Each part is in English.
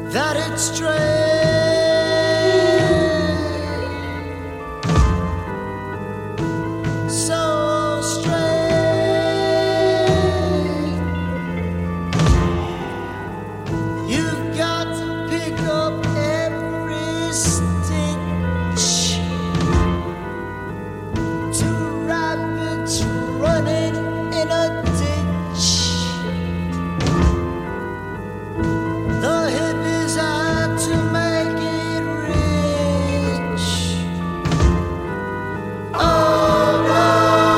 that it's strange. So strange. You've got to pick up every stitch. Two rabbits running in a ditch. The hippies had to make it rich. Oh no,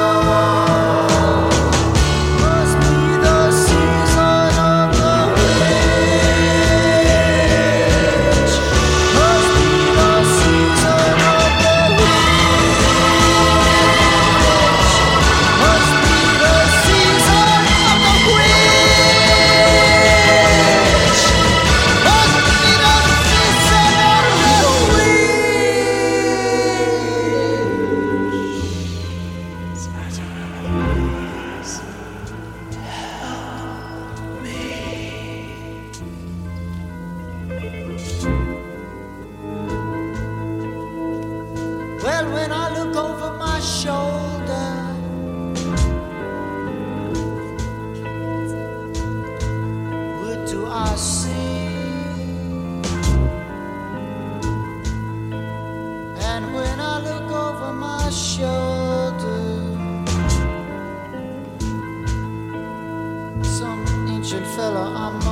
must be the season of the witch. Must be the season of the witch. Must be the season of the witch. Must be the season of the Well, when I look over my shoulder, what do I see? And when I look over my shoulder, some ancient fella I